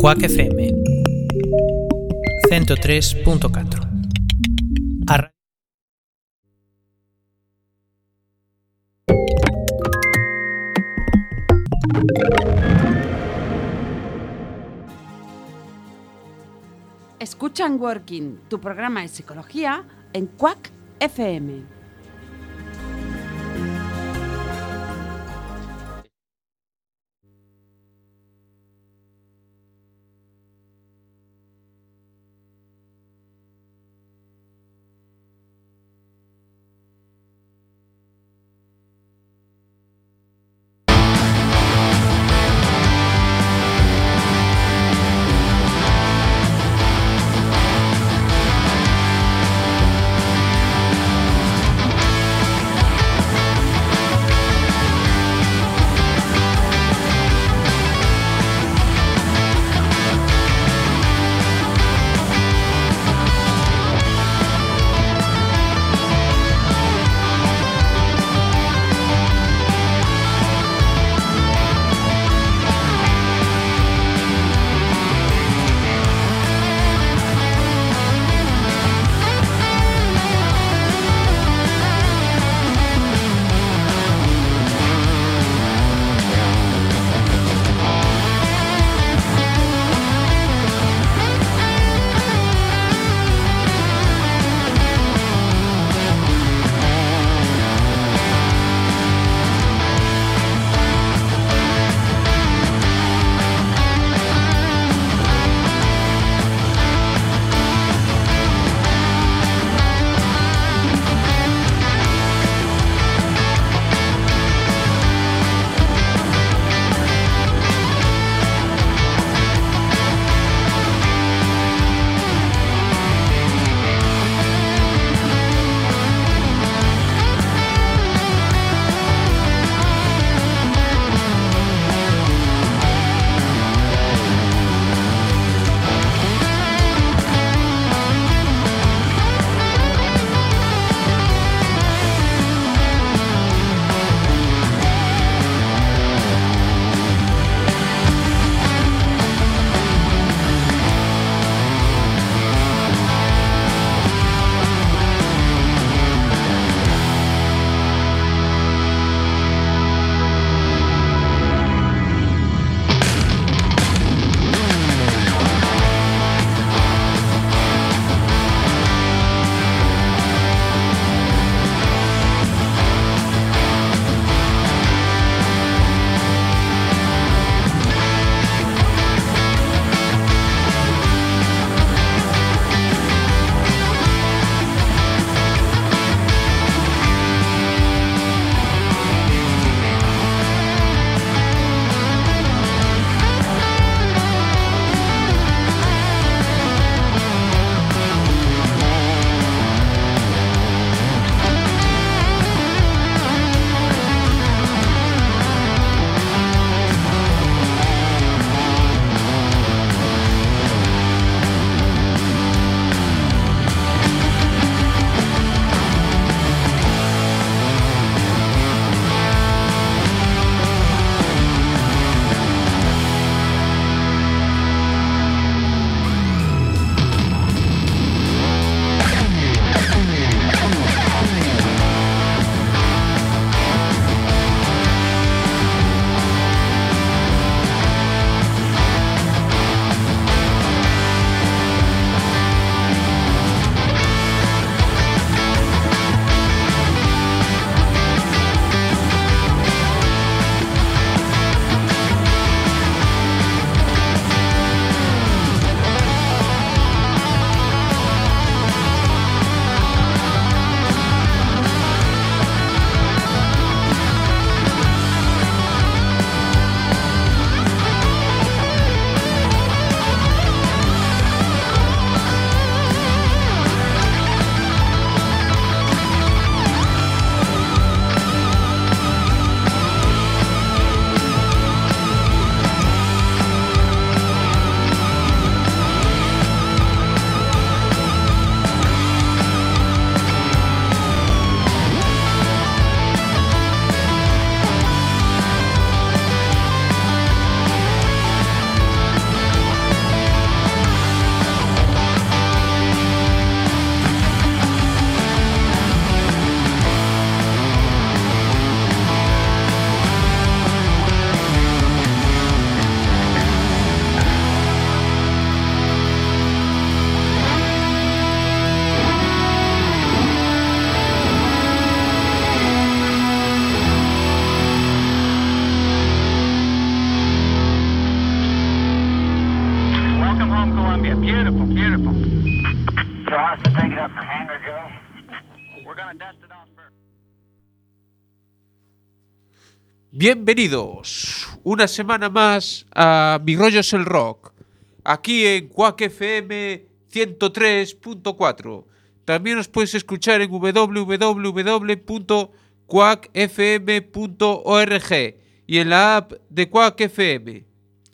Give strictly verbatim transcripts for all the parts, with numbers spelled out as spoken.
Quack F M ciento tres punto catro. A Escuchan Working, tu programa de psicología en Quack F M. Yeah, beautiful, beautiful. So I have to take it up for hangar, Joe. We're gonna dust it off first. Bienvenidos una semana más a Mi Rollo es el Rock, aquí en Quack F M ciento tres punto cuatro. También os puedes escuchar en w w w punto quack f m punto org y en la app de Quack F M.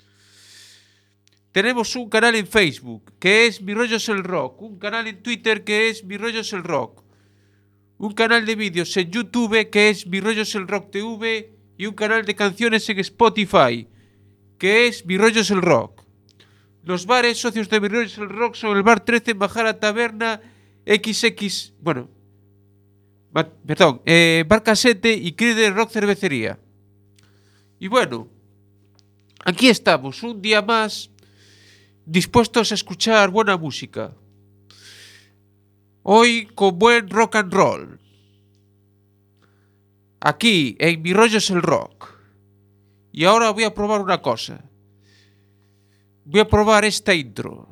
Tenemos un canal en Facebook que es Mi Rollo es el Rock, un canal en Twitter que es Mi Rollo es el Rock, un canal de vídeos en YouTube que es Mi Rollo es el Rock T V y un canal de canciones en Spotify que es Mi Rollo es el Rock. Los bares socios de Mi Rollo es el Rock son el Bar trece, Majara Taberna, equis equis... Bueno... Ba, perdón, eh, Bar Casete y Crider Rock Cervecería. Y bueno, aquí estamos, un día más, dispuestos a escuchar buena música. Hoy con buen rock and roll. Aquí, en Mi Rollo es el Rock. Y ahora voy a probar una cosa. Voy a probar esta intro.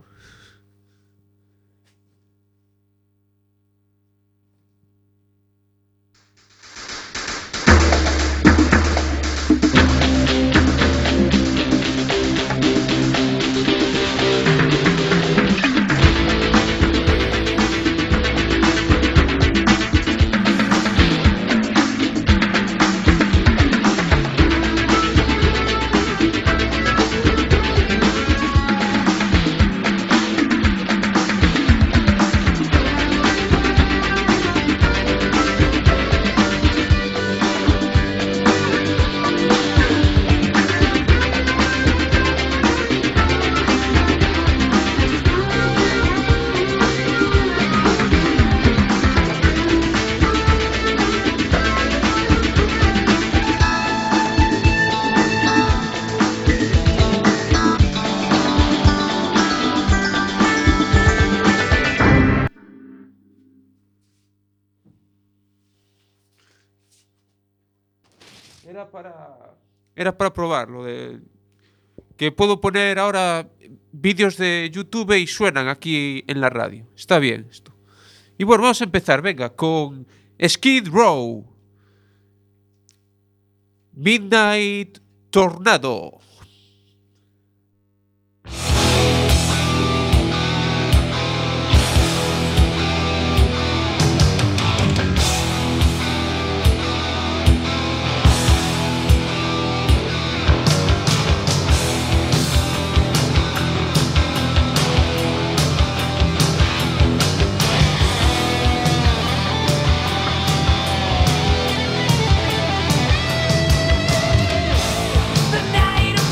Era para... Era para probarlo. De... Que puedo poner ahora vídeos de YouTube y suenan aquí en la radio. Está bien esto. Y bueno, vamos a empezar, venga, con Skid Row. Midnight Tornado. The night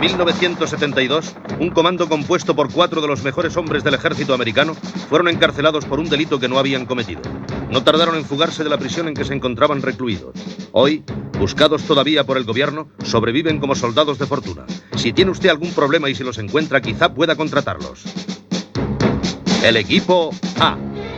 mil novecientos setenta y dos, un comando compuesto por cuatro de los mejores hombres del ejército americano fueron encarcelados por un delito que no habían cometido. No tardaron en fugarse de la prisión en que se encontraban recluidos. Hoy, buscados todavía por el gobierno, sobreviven como soldados de fortuna. Si tiene usted algún problema y si los encuentra, quizá pueda contratarlos. El equipo A.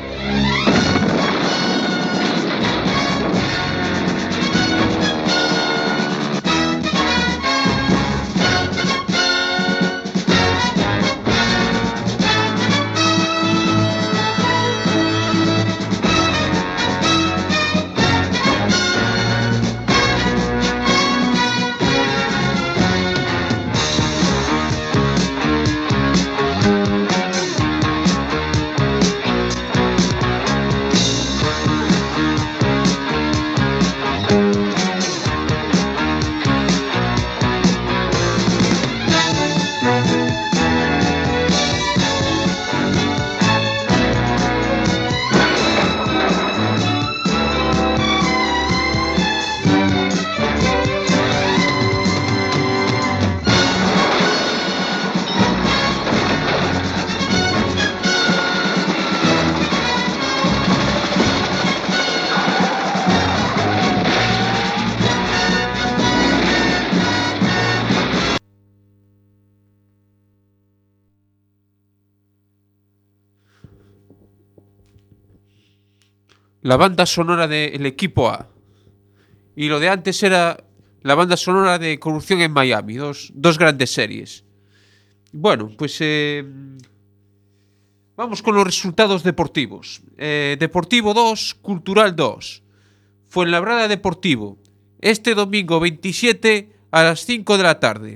La banda sonora del equipo A. Y lo de antes era la banda sonora de Corrupción en Miami. Dos, dos grandes series. Bueno, pues eh, vamos con los resultados deportivos. Eh, Deportivo dos, Cultural dos. Fuenlabrada Deportivo. Este domingo veintisiete a las cinco de la tarde.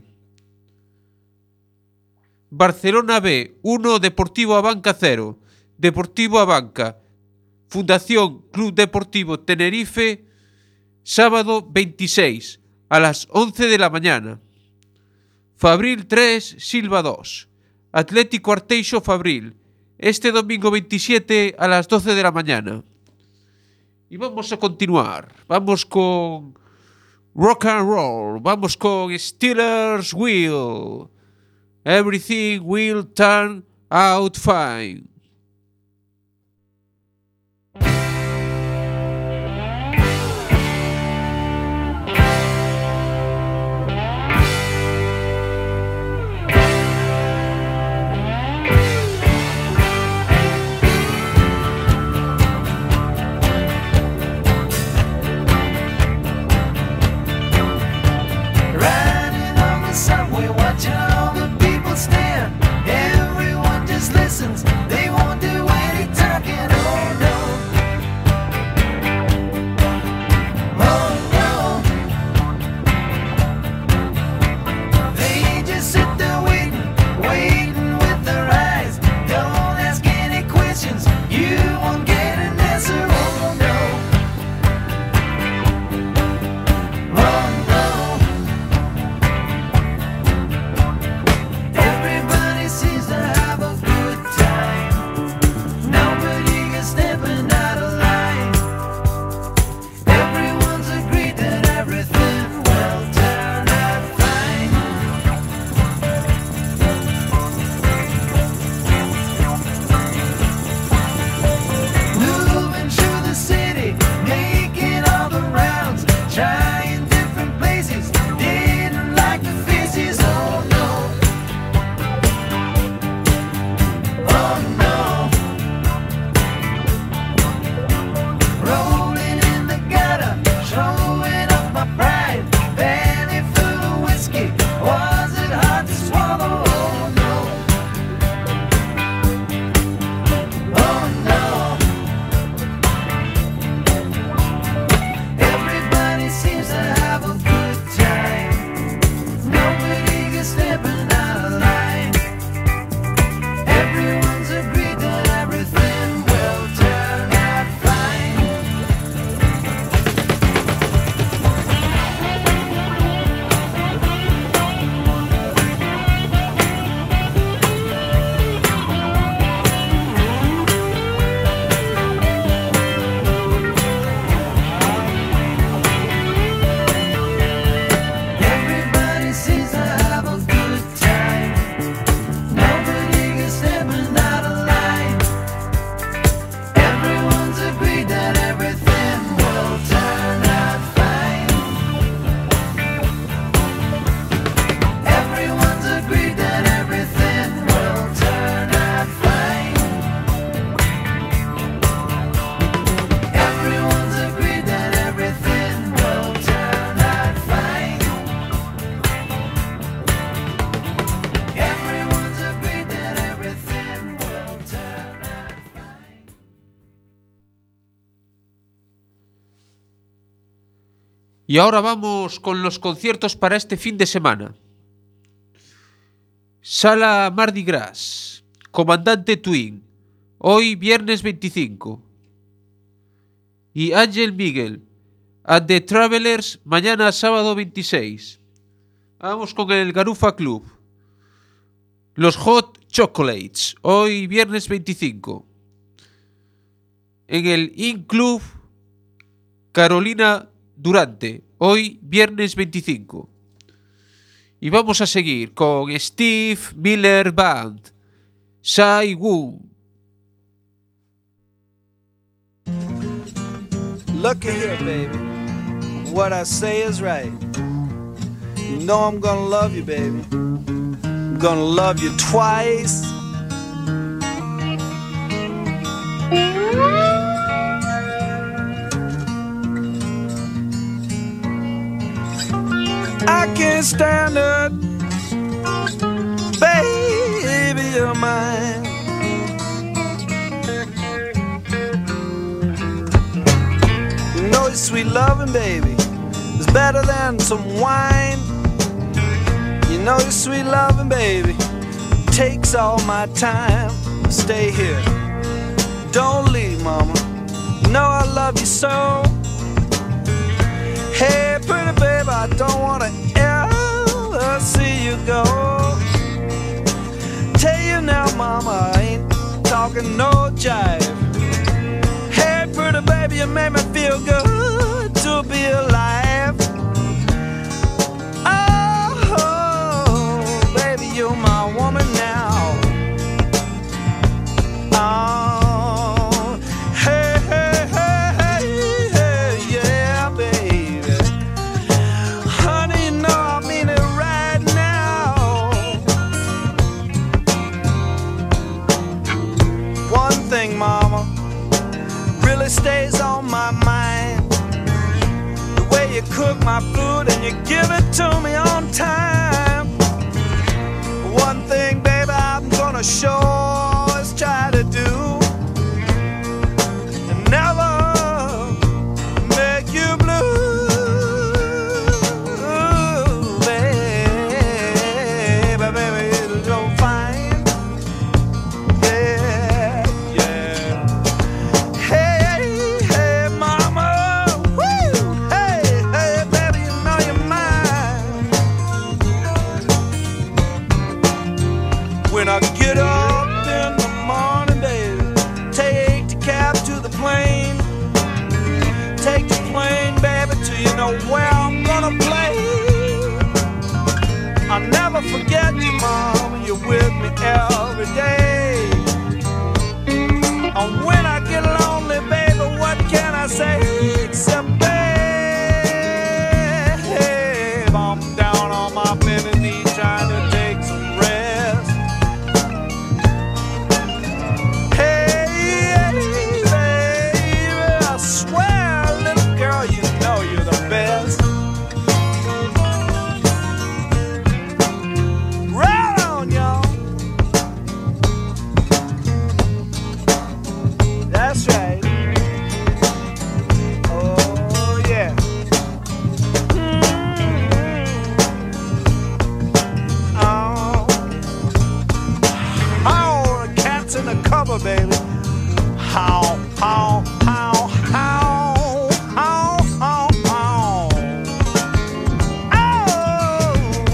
Barcelona B, uno, Deportivo Abanca cero. Deportivo Abanca. Fundación Club Deportivo Tenerife, sábado veintiséis, a las once de la mañana. Fabril tres, Silva dos. Atlético Arteixo Fabril, este domingo veintisiete a las doce de la mañana. Y vamos a continuar. Vamos con Rock and Roll. Vamos con Steelers Wheel. Everything will turn out fine. Subway, watching all the people stand. Everyone just listens. They Y ahora vamos con los conciertos para este fin de semana. Sala Mardi Gras, Comandante Twin, hoy viernes veinticinco. Y Ángel Miguel, at The Travelers, mañana sábado veintiséis. Vamos con el Garufa Club. Los Hot Chocolates, hoy viernes veinticinco. En el In Club, Carolina Durante, hoy viernes veinticinco. Y vamos a seguir con Steve Miller Band, Sai Wu. Look here, baby. What I say is right. You know I'm gonna love you, baby. I'm gonna love you twice. I can't stand it, baby, you're mine. You know your sweet loving, baby, is better than some wine. You know your sweet loving, baby, takes all my time. Stay here, don't leave, mama. You know I love you so. Hey, pretty baby, I don't wanna ever see you go. Tell you now, mama, I ain't talking no jive. Hey, pretty baby, you make me feel good to be alive. Oh, baby, you're my woman now. Oh. Mama, really stays on my mind. The way you cook my food and you give it to me on time. One thing, baby, I'm gonna sure is try to do and never make you blue, baby, baby, you're fine. When I get up in the morning, baby, take the cab to the plane. Take the plane, baby, till you know where I'm gonna play. I'll never forget you, mama, you're with me every day. And when I get lonely, baby, what can I say except, babe, I'm down on my bended knee trying to take some rest. Baby, how, how, how, how, how, how, how, oh,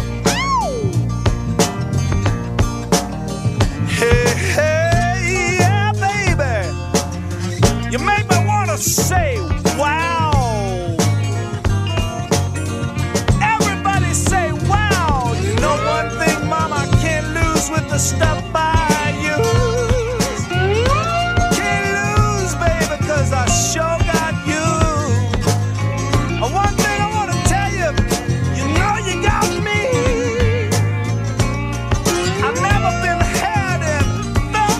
hey, hey, yeah, baby, you make me wanna say, wow. Everybody say, wow. You know one thing, mama, I can't lose with the stuff by you. I sure got you. One thing I want to tell you, you know you got me. I've never been had in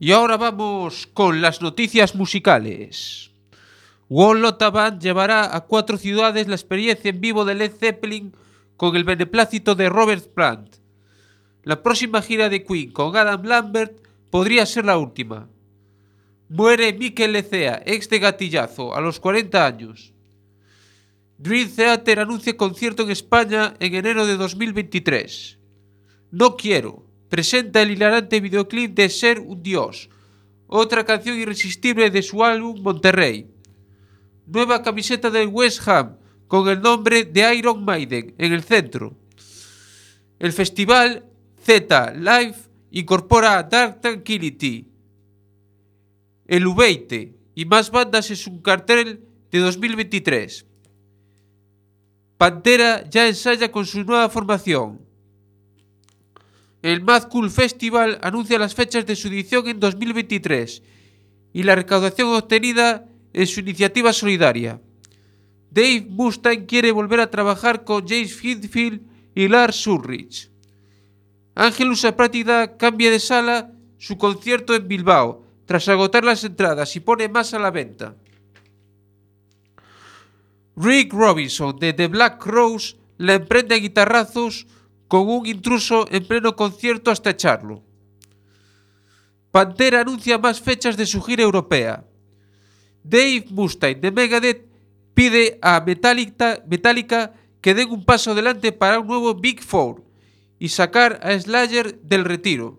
Y ahora vamos con las noticias musicales. One Lotta Band llevará a cuatro ciudades la experiencia en vivo de Led Zeppelin con el beneplácito de Robert Plant. La próxima gira de Queen con Adam Lambert podría ser la última. Muere Mikel Lecea, ex de Gatillazo, a los cuarenta años. Dream Theater anuncia concierto en España en enero de dos mil veintitrés. No Quiero presenta el hilarante videoclip de Ser un Dios, otra canción irresistible de su álbum Monterrey. Nueva camiseta del West Ham con el nombre de Iron Maiden en el centro. El festival Z Live incorpora a Dark Tranquillity, el Ubeite y más bandas en su cartel de dos mil veintitrés. Pantera ya ensaya con su nueva formación. El Mad Cool Festival anuncia las fechas de su edición en dos mil veintitrés y la recaudación obtenida en su iniciativa solidaria. Dave Mustaine quiere volver a trabajar con James Hetfield y Lars Ulrich. Ángelus Aprátida cambia de sala su concierto en Bilbao tras agotar las entradas y pone más a la venta. Rick Robinson de The Black Crowes la emprende a guitarrazos con un intruso en pleno concierto hasta echarlo. Pantera anuncia más fechas de su gira europea. Dave Mustaine de Megadeth pide a Metallica, Metallica que den un paso adelante para un nuevo Big Four y sacar a Slayer del retiro.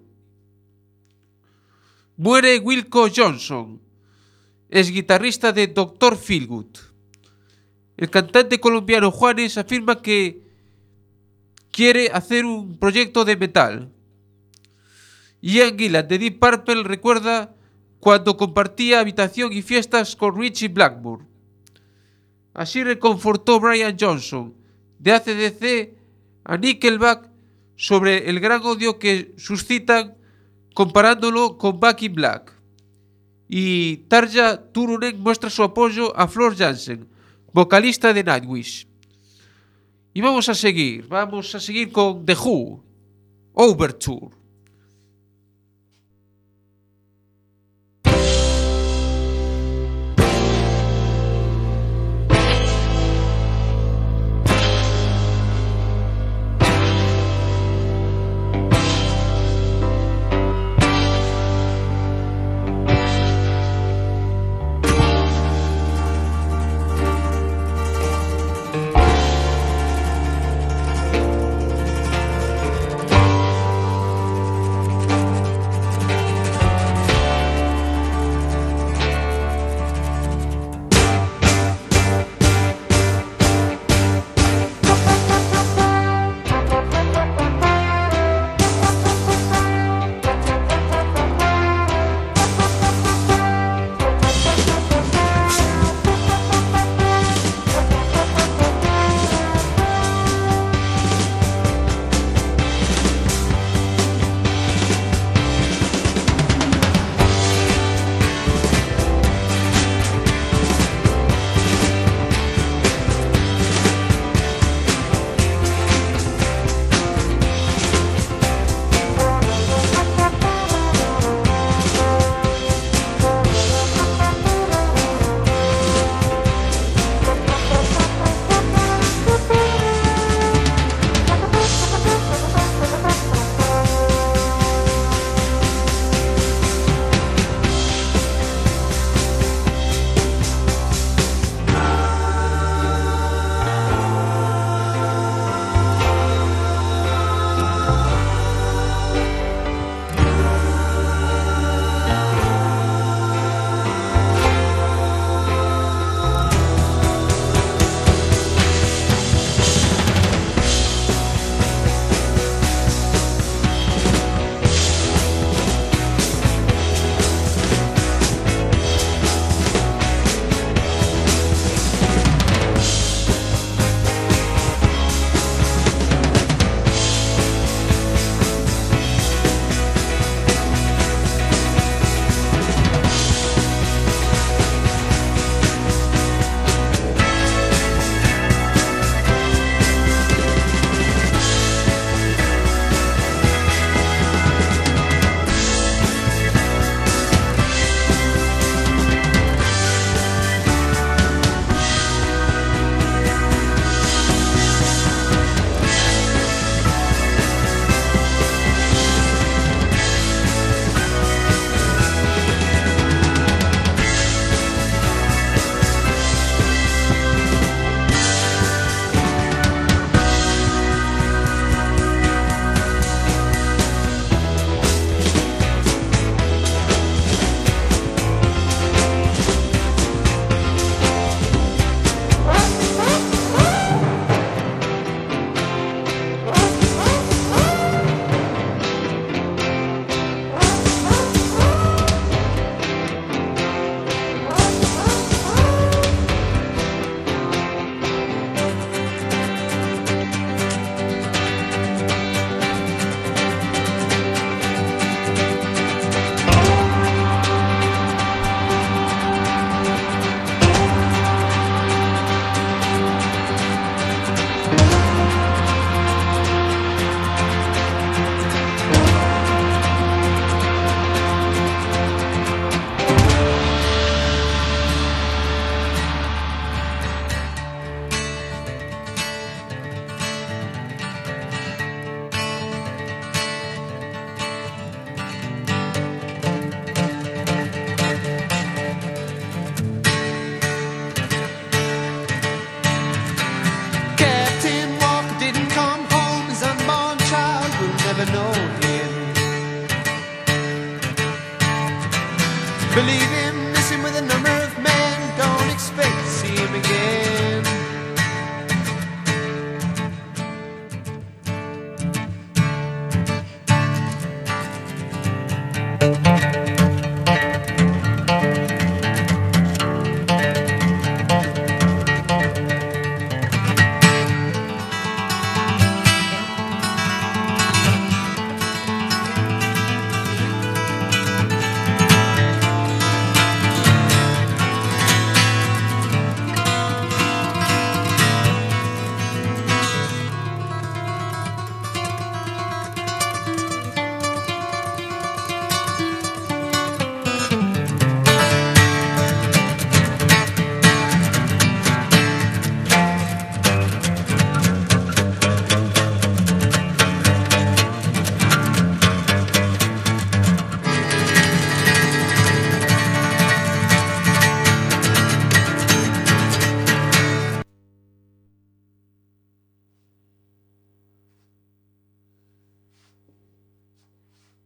Muere Wilco Johnson, ex guitarrista de doctor Feelgood. El cantante colombiano Juanes afirma que quiere hacer un proyecto de metal. Ian Gillan de Deep Purple recuerda cuando compartía habitación y fiestas con Richie Blackmore. Así reconfortó Brian Johnson de A C D C a Nickelback sobre el gran odio que suscitan comparándolo con Back in Black. Y Tarja Turunen muestra su apoyo a Floor Jansen, vocalista de Nightwish. Y vamos a seguir, vamos a seguir con The Who, Overture.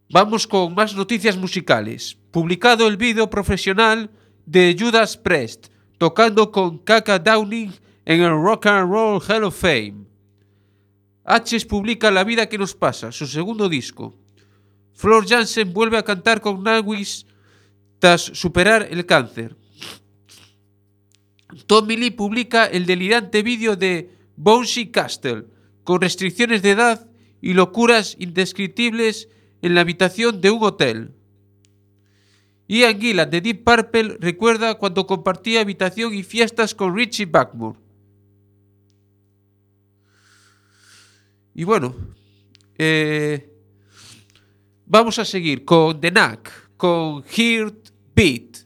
Vamos con más noticias musicales. Publicado el vídeo profesional de Judas Priest, tocando con Kaka Downing en el Rock and Roll Hall of Fame. H's publica La vida que nos pasa, su segundo disco. Floor Jansen vuelve a cantar con Nightwish tras superar el cáncer. Tommy Lee publica el delirante vídeo de Bouncy Castle, con restricciones de edad y locuras indescriptibles en la habitación de un hotel. Ian Gillan de Deep Purple recuerda cuando compartía habitación y fiestas con Richie Blackmore. Y bueno, eh, vamos a seguir con The Knack, con Heartbeat.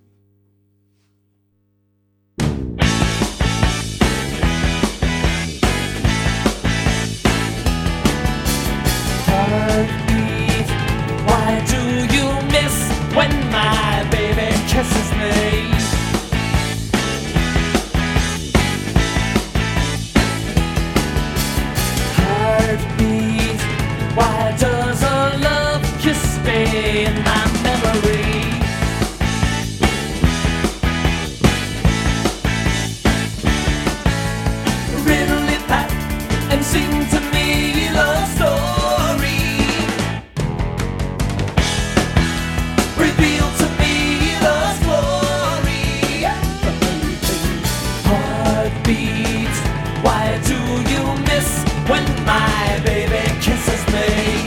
Heartbeat, why do you miss when my baby kisses me? Heartbeat, why does a love kiss stay in my memory? Riddle it back and sing to me love story. Reveal to me love's glory. Heartbeat, why do you miss when my baby kisses me?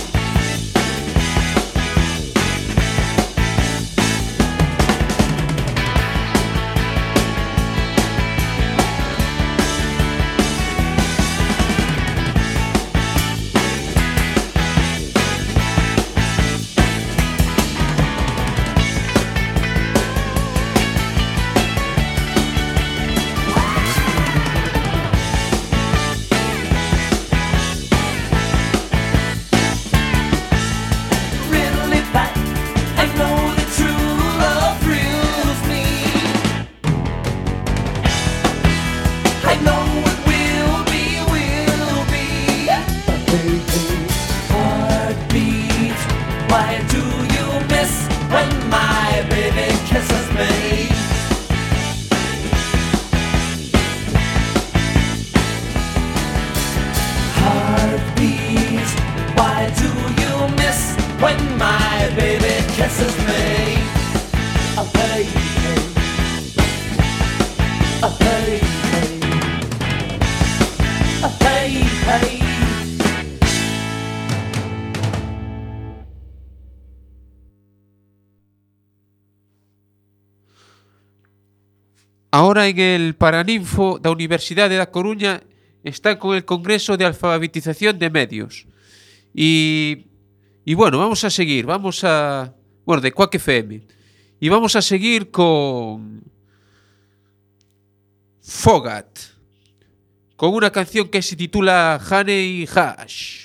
Riddle it back, I know that true love thrills me. I know it will be, will be. Heartbeat, why do you miss when my baby kisses me? Heartbeat, why do you miss when my baby kisses me? Oh, hey, hey. Oh, hey, hey. Oh, hey, hey. Ahora en el Paraninfo da Universidade da Coruña está con el Congreso de Alfabetización de Medios. Y, y bueno, vamos a seguir, vamos a... Bueno, de Quack F M. Y vamos a seguir con... Fogat, con una canción que se titula Honey Hash.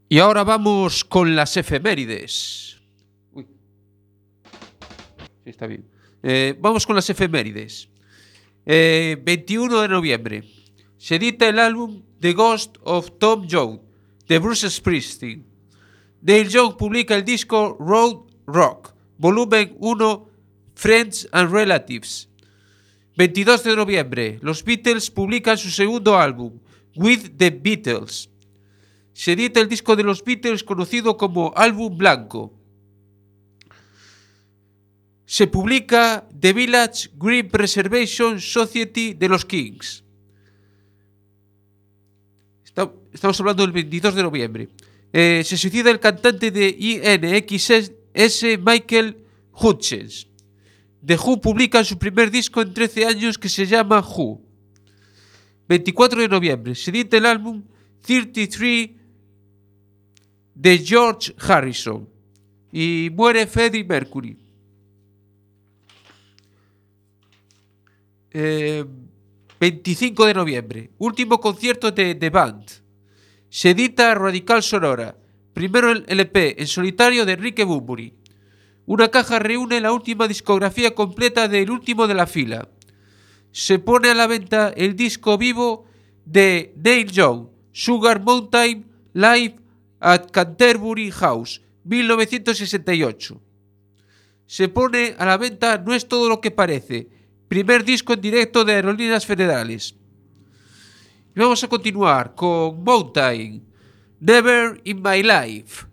Y ahora vamos con las efemérides. Uy. Sí, está bien. Eh, vamos con las efemérides. Eh, veintiuno de noviembre. Se edita el álbum The Ghost of Tom Joad de Bruce Springsteen. Neil Young publica el disco Road Rock, volumen uno, Friends and Relatives. veintidós de noviembre. Los Beatles publican su segundo álbum, With the Beatles. Se edita el disco de los Beatles conocido como Álbum Blanco. Se publica The Village Green Preservation Society de los Kings. Estamos hablando del veintidós de noviembre. Eh, se suicida el cantante de I N X S Michael Hutchence. The Who publica su primer disco en trece años que se llama Who. veinticuatro de noviembre. Se edita el álbum treinta y tres de George Harrison. Y muere Freddie Mercury. Eh, veinticinco de noviembre. Último concierto de The Band. Se edita Radical Sonora. Primero el L P en solitario de Enrique Bunbury. Una caja reúne la última discografía completa del último de la fila. Se pone a la venta el disco vivo de Neil Young, Sugar Mountain Live at Canterbury House, mil novecientos sesenta y ocho. Se pone a la venta No es todo lo que parece, primer disco en directo de Aerolíneas Federales. Y vamos a continuar con Mountain, Never in My Life.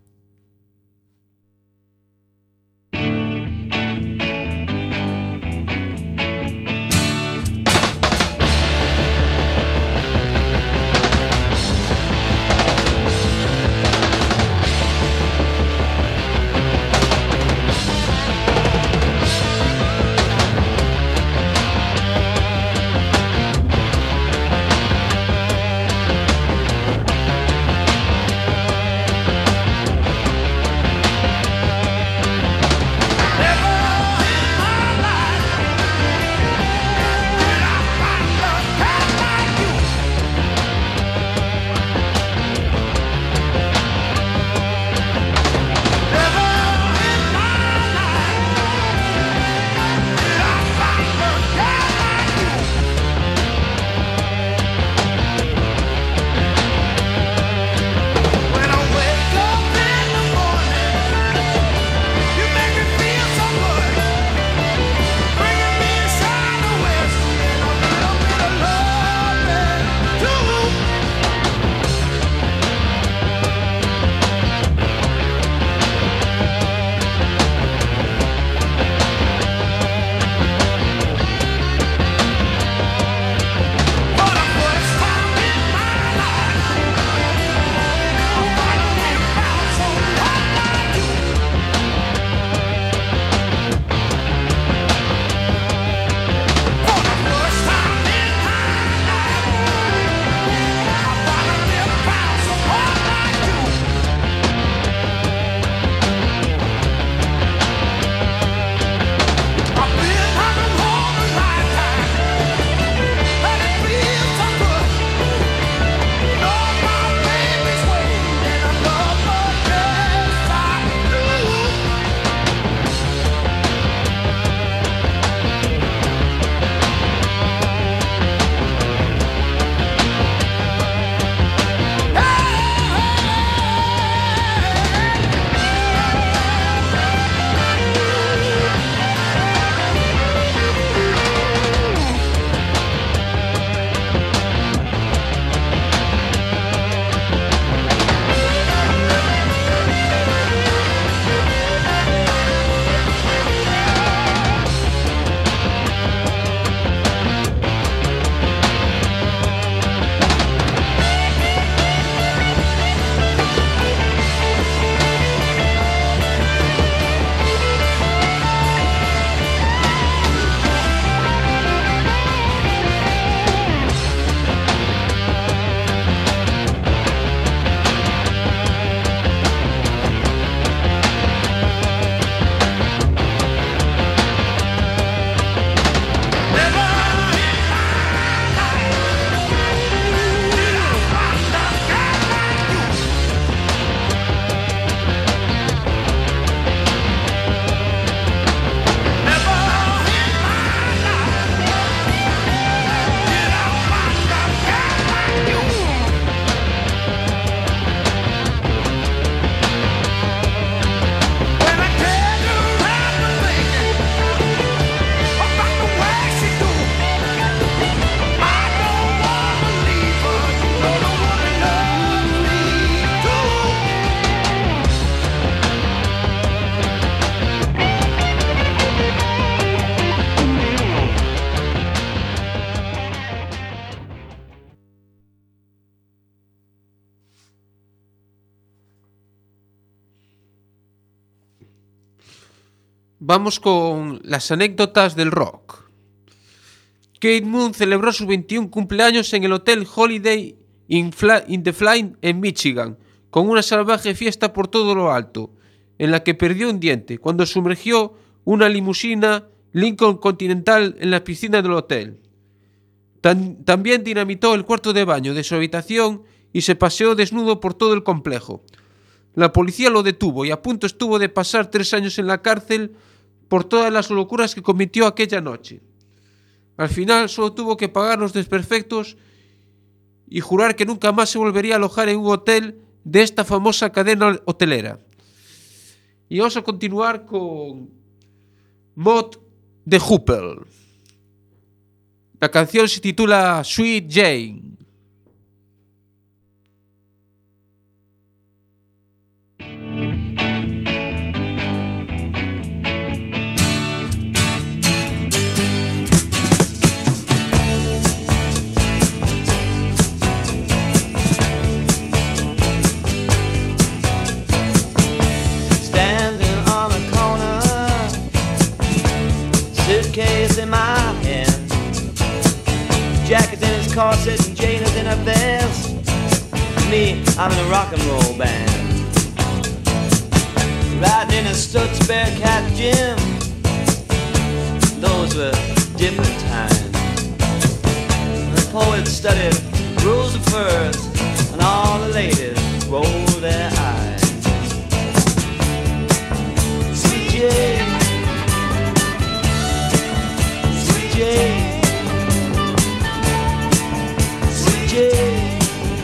vamos con las anécdotas del rock. Kate Moon celebró su veintiún cumpleaños en el Hotel Holiday in, Fla- in the Flying en Michigan, con una salvaje fiesta por todo lo alto, en la que perdió un diente cuando sumergió una limusina Lincoln Continental en la piscina del hotel. Tan- también dinamitó el cuarto de baño de su habitación y se paseó desnudo por todo el complejo. La policía lo detuvo y a punto estuvo de pasar tres años en la cárcel por todas las locuras que cometió aquella noche. Al final solo tuvo que pagar los desperfectos y jurar que nunca más se volvería a alojar en un hotel de esta famosa cadena hotelera. Y vamos a continuar con Mott the Hoople. La canción se titula Sweet Jane. Suitcase in my hand, jacket in his corset and Jane is in her vest. Me, I'm in a rock and roll band, riding in a Stutz Bearcat Jim. Those were different times. The poets studied rules of furs, and all the ladies rolled their eyes. Sweet Jane, Jane, sweet Jane.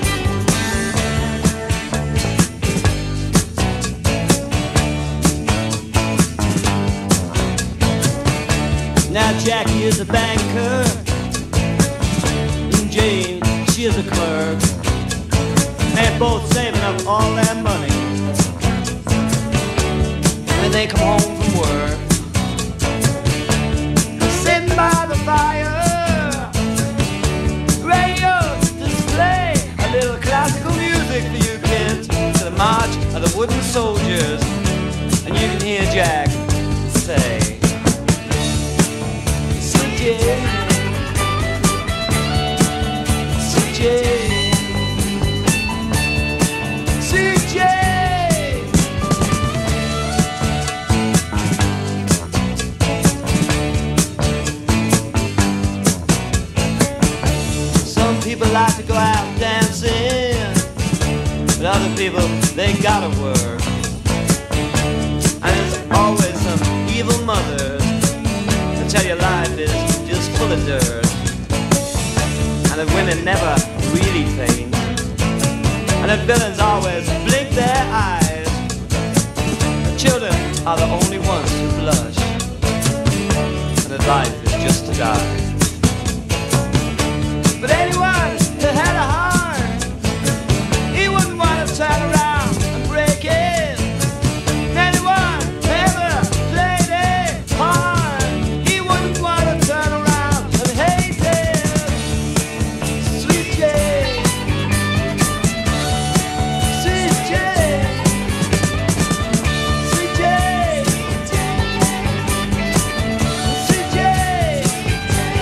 Now Jackie is a banker, and Jane, she is a clerk. They're both saving up all their money when they come home from work. Sitting by the fire, radio display a little classical music for you kids, to the march of the wooden soldiers, and you can hear Jack say, Sweet Jane, Sweet Jane, Sweet Jane. People like to go out dancing, but other people, they gotta work. And there's always some evil mothers that tell you life is just full of dirt, and that women never really faint, and that villains always blink their eyes. The children are the only ones who blush, and that life is just to die. But anyone that had a heart, he wouldn't want to turn around and break it. Anyone who ever played it hard, he wouldn't want to turn around and hate it. Sweet Jane, Sweet Jane, Sweet Jane, Sweet Jane.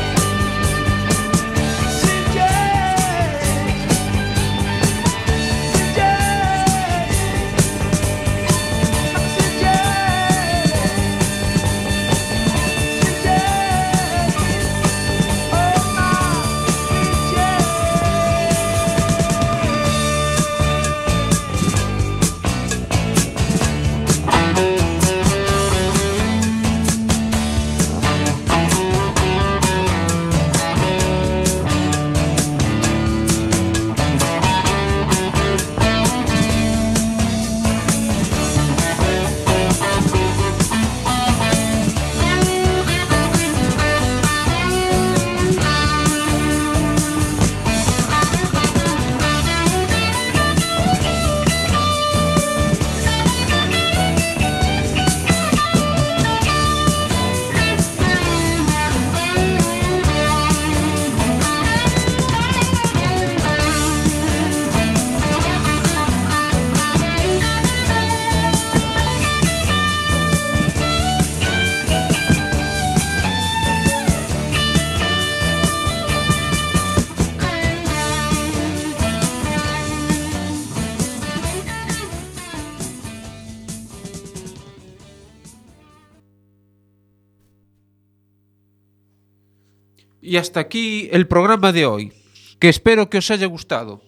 Y hasta aquí el programa de hoy, que espero que os haya gustado.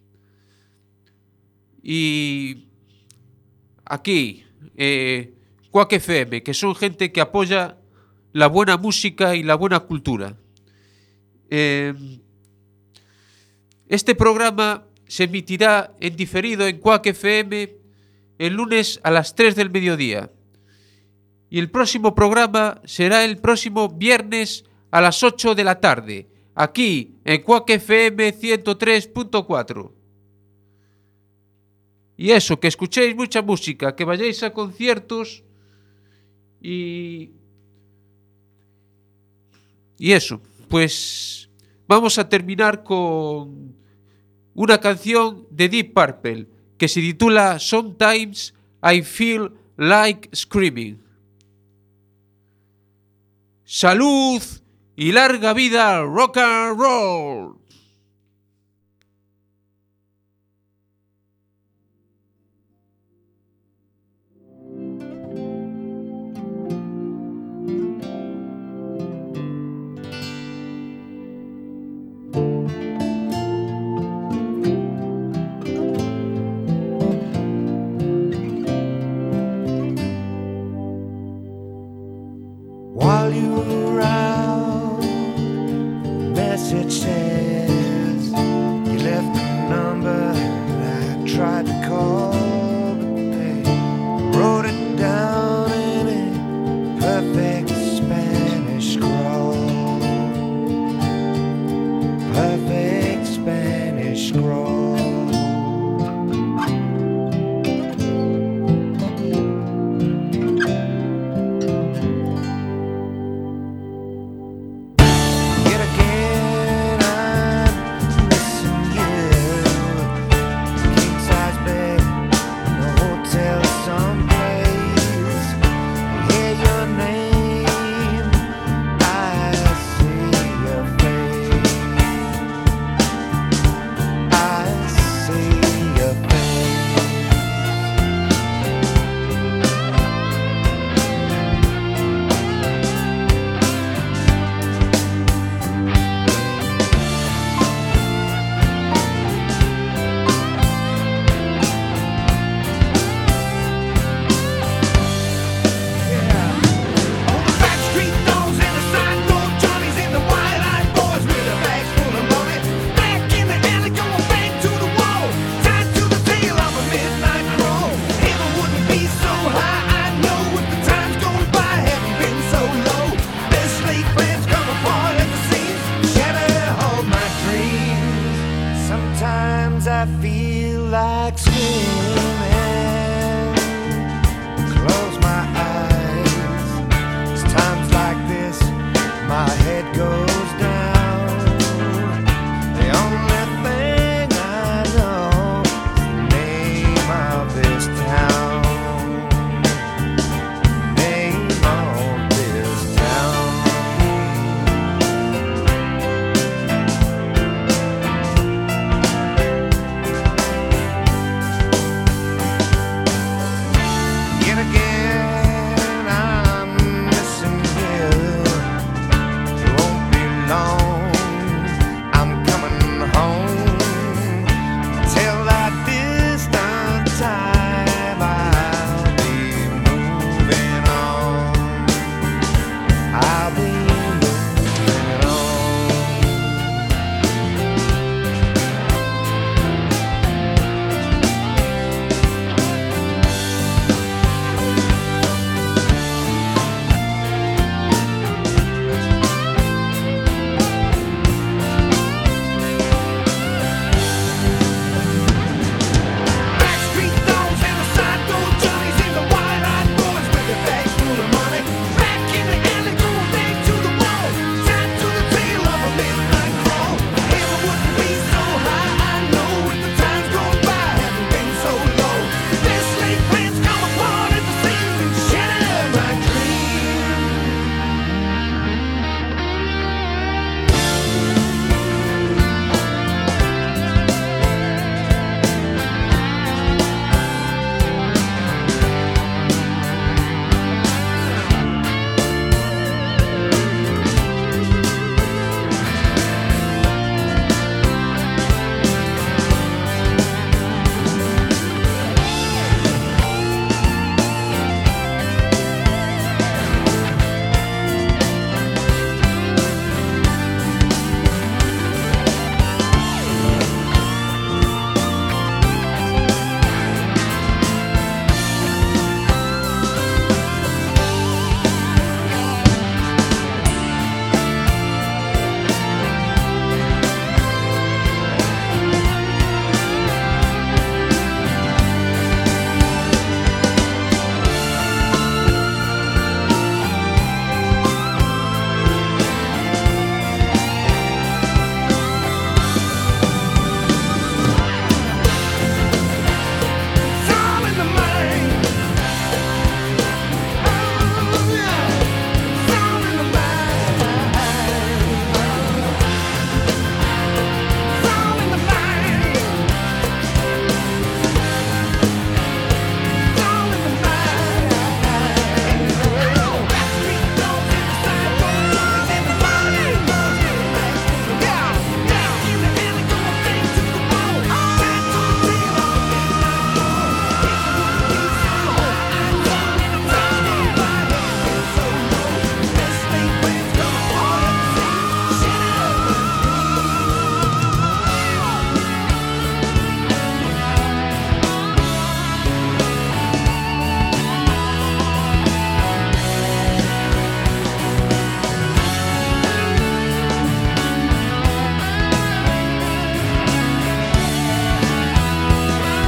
Y aquí, eh, Quack F M, que son gente que apoya la buena música y la buena cultura. Eh, este programa se emitirá en diferido en Quack F M el lunes a las tres del mediodía. Y el próximo programa será el próximo viernes a las ocho de la tarde, aquí en Quack F M ciento tres punto cuatro. Y eso, que escuchéis mucha música, que vayáis a conciertos y... Y eso, pues vamos a terminar con una canción de Deep Purple que se titula Sometimes I Feel Like Screaming. ¡Salud y larga vida rock and roll! While you were out, message says you left a number I tried to call, but they wrote it down in a perfect Spanish scrawl. Perfect Spanish scrawl. Sometimes I feel like screaming. Close my eyes. It's times like this my head goes